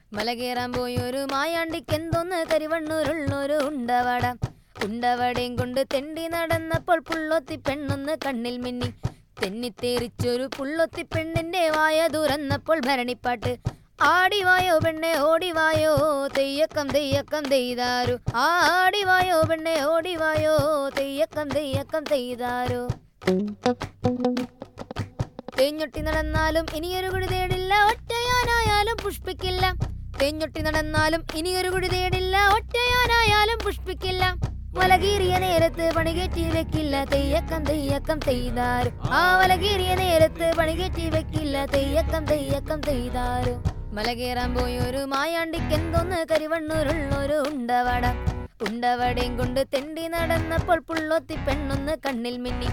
മല കയറാൻ പോയൊരു മായാണ്ടിക്കെന്തോന്ന് കരിവണ്ണൂരുള്ളൊരു ഉണ്ടവട. ഉണ്ടവടയും കൊണ്ട് തെണ്ടി നടന്നപ്പോൾ പുള്ളൊത്തി പെണ്ണൊന്ന് കണ്ണിൽ മിന്നി. തെന്നിത്തേറിച്ചൊരു പുള്ളൊത്തി പെണ്ണിന്റെ വായ തുറന്നപ്പോൾ ഭരണിപ്പാട്ട്. ആടിവായോ പെണ്ണെ ഓടിവായോ തെയ്യക്കം തെയ്യക്കം തെയ്താരോ. ആടിവായോ പെണ്ണെ ഓടിവായോ തെയ്യക്കം തെയ്യക്കം തെയ്താരോ. തേഞ്ഞൊട്ടി നടന്നാലും ഇനിയൊരു കുടി തേടില്ല, ഒറ്റയാനായാലും പുഷ്പിക്കില്ല. തേഞ്ഞൊട്ടി നടന്നാലും ഇനിയൊരു കുടി തേടില്ല, ഒറ്റയാനായാലും പുഷ്പിക്കില്ല. വലകീറിയ നേരത്ത് പണികേറ്റി വെക്കില്ല, തെയ്യക്കം തെയ്യക്കം തെയ്താരോ. ആ വലകീറിയ നേരത്ത് പണികേറ്റി വെക്കില്ല, തെയ്യക്കം തെയ്യക്കം തെയ്താരോ. മല കയറാൻ പോയൊരു മായാണ്ടിക്കെന്തോന്ന് കരിവണ്ണൂരുള്ളൊരു ഉണ്ടവട. ഉണ്ടവടയും കൊണ്ട് തെണ്ടി നടന്നപ്പോൾ പുള്ളൊത്തി പെണ്ണൊന്ന് കണ്ണിൽ മിന്നി.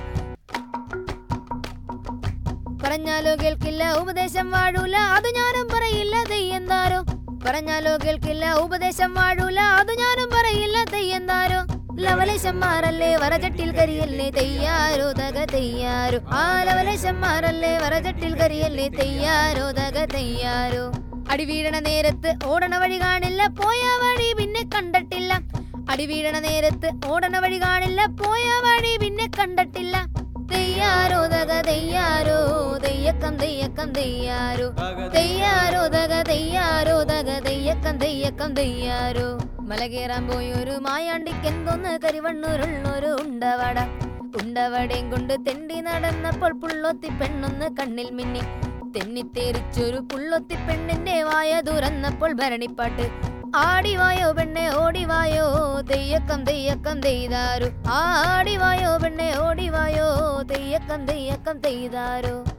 പറഞ്ഞാലോ കേൾക്കില്ല ഉപദേശം വാഴൂല, അത് ഞാനും പറയില്ല തെയ്യന്താരോ. പറഞ്ഞാലോ കേൾക്കില്ല ഉപദേശം വാഴൂല, അത് ഞാനും പറയില്ല തെയ്യന്താരോ. ലവലേശന്മാരല്ലേ വരചട്ടിൽ കരിയല്ലേ തെയ്യാരോ തക തെയ്യാരോ. ആ ലവലേശന്മാരല്ലേ വരചട്ടിൽ കരിയല്ലേ തെയ്യാരോ തക തെയ്യാരോ. അടി വീഴണ നേരത്ത് ഓടണ വഴി കാണില്ല, പോയ വഴി പിന്നെ കണ്ടിട്ടില്ല. അടി വീഴണ നേരത്ത് ഓടണ വഴി കാണില്ല, പോയ വഴി പിന്നെ കണ്ടിട്ടില്ല. തെയ്യാരോ തക തെയ്യാരോ തെയ്യക്കം തെയ്യക്കം തെയ്യാരോ. തെയ്യാരോ തക തെയ്യാരോ തക തെയ്യക്കം തെയ്യക്കം തെയ്യാരോ. മല കയറാൻ പോയൊരു മായാണ്ടിക്കെന്തോന്ന് കരിവണ്ണൂരുള്ളൊരു ഉണ്ടവട. ഉണ്ടവടയും കൊണ്ട് തെണ്ടി നടന്നപ്പോൾ പുള്ളൊത്തി പെണ്ണൊന്ന് കണ്ണിൽ മിന്നി. തെന്നിത്തേറിച്ചൊരു പുള്ളൊത്തി പെണ്ണിന്റെ വായ തുറന്നപ്പോൾ ഭരണിപ്പാട്ട്. ആടിവായോ പെണ്ണെ ഓടിവായോ തെയ്യക്കം തെയ്യക്കം തെയ്താരോ. ആടിവായോ പെണ്ണെ ഓടിവായോ തെയ്യക്കം തെയ്യക്കം തെയ്താരോ.